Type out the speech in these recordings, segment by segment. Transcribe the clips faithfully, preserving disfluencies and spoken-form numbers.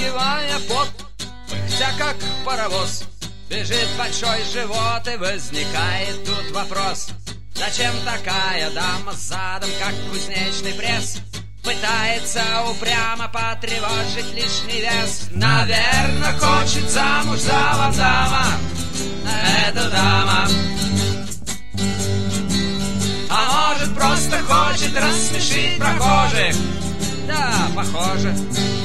сбрызгивая пот, пыхтя как паровоз, бежит большой живот, и возникает тут вопрос: зачем такая дама с задом, как кузнечный пресс, пытается упрямо потревожить лишний вес? Наверно, хочет замуж за Ван Дамма эта дама. А может, просто хочет рассмешить прохожих? Да, похоже.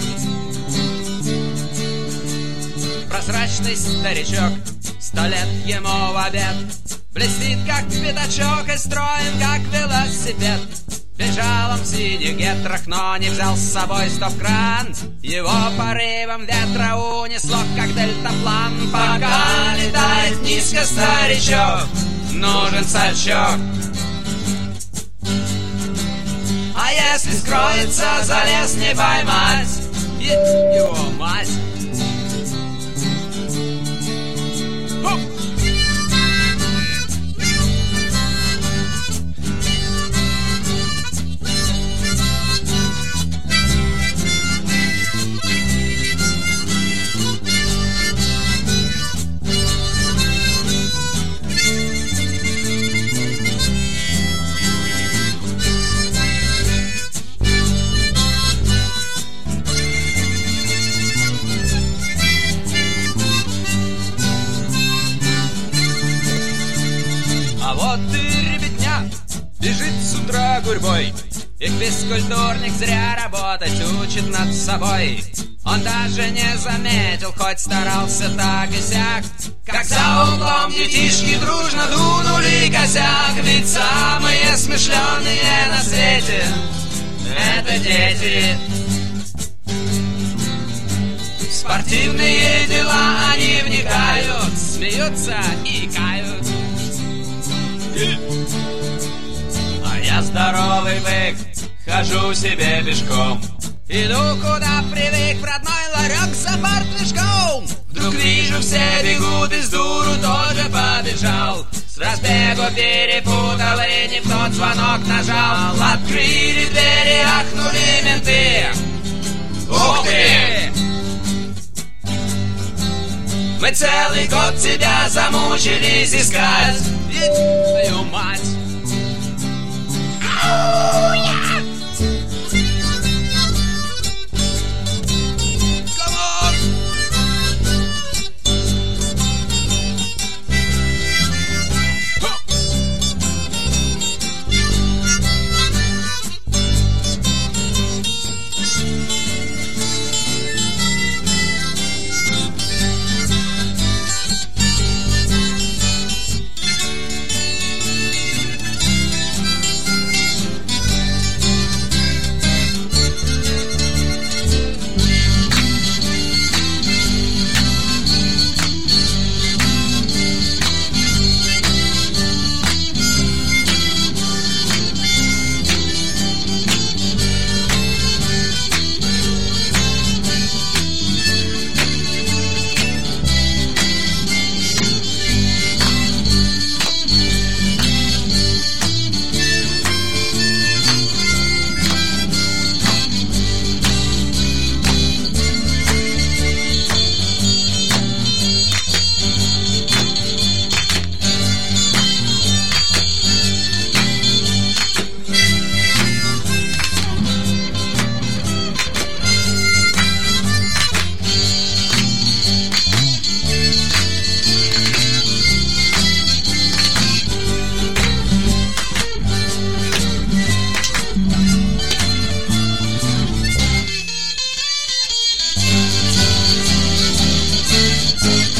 Прозрачный старичок, сто лет ему в обед, блестит как пятачок и строен как велосипед. Бежал он в синих гетрах, но не взял с собой стоп-кран. Его порывом ветра унесло, как дельтаплан. Пока летает низко старичок, нужен сачок. А если скроется, за лес не поймать. Е- его мать. Хоп! А вот и ребятня бежит с утра гурьбой. Их физкультурник зря работать учит над собой. Он даже не заметил, хоть старался так и сяк, как за углом детишки дружно дунули косяк. Ведь самые смышленые на свете — это дети. В спортивные дела они вникают, смеются и кают. А я здоровый бык, хожу себе пешком, иду куда привык, в родной ларек за портвишком. Вдруг вижу, все бегут, и с дуру тоже побежал. С разбегу перепутал и не в тот звонок нажал. Открыли двери, ахнули менты. Ух ты! Мы целый год тебя замучились искать. Твою мать! Ау-я! Thank you.